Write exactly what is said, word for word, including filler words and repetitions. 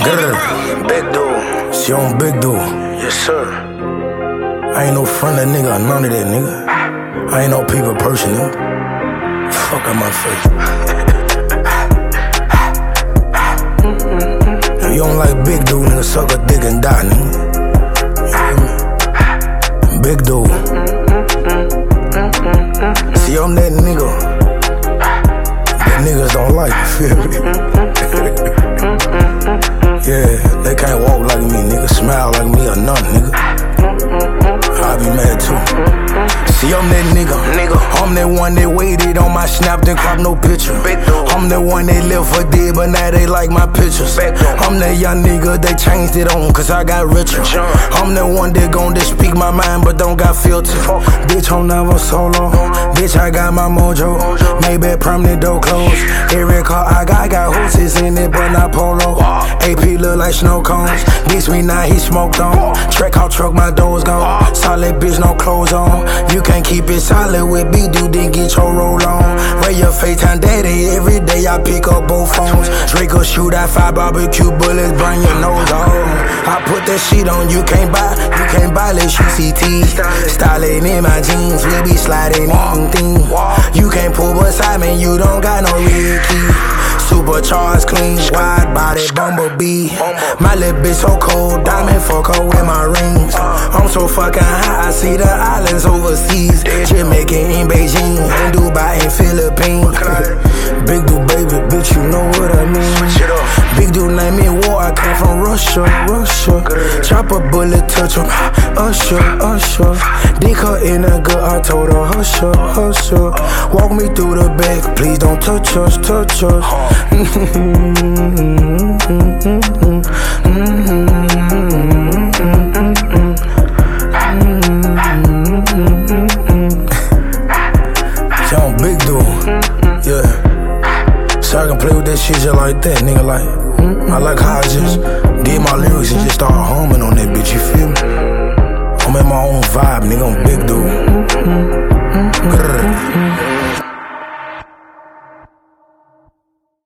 Grr. Big dude. She on big dude. Yes, sir. I ain't no friend of nigga, none of that nigga. I ain't no people person, nigga. Fuck out my face. If you don't like big dude, nigga, suck a dick and die, nigga. You hear me? Big dude. See, I'm that nigga that niggas don't like, you feel me? Yeah, they can't walk like me, nigga, smile like me or nothing, nigga. I'll be mad too. See, I'm that nigga, nigga. I'm that one that waited on my snap, then crop no picture. I'm that one that lived for dead, but now they like my pictures. I'm that young nigga, they changed it on, cause I got richer. I'm that one that gon' just speak my mind, but don't got filter. Bitch, I'm never solo. Bitch, I got my mojo. Maybe permanent door closed. Every car I got, got horses in it, but not polo. A P look like snow cones. Bitch, me now, he smoked on. Track out truck, my doors gone. Solid bitch, no clothes on. You can't keep it solid with B, dude, then get your roll on. Ray your FaceTime daddy, every day I pick up both phones. Draco shoot out five barbecue bullets, burn your nose off. I put that shit on, you can't buy, you can't buy less U C T. Styling in my jeans, we be sliding anything. You can't pull beside me, you don't got no real key. Supercharged, clean, wide body, bumblebee. My little bitch so cold, diamond fuck her with my rings. I'm so fucking high, I see the islands overseas. Jamaica in Beijing, in Dubai, in Philippines. Big dude, baby, bitch, you know what I mean. Big dude named me War, I came from Russia, Russia. Chop a bullet, touch him, Usher, Usher. Dick her in a gut, I told her, hush up, hush up. Walk me through the back, please don't touch us, touch us. She on big dude, yeah. So I can play with that shit just like that, nigga. Like, I like how I just get my lyrics and just start humming on that bitch, you feel me? I'm in my own vibe, nigga, I'm big dude. Grr.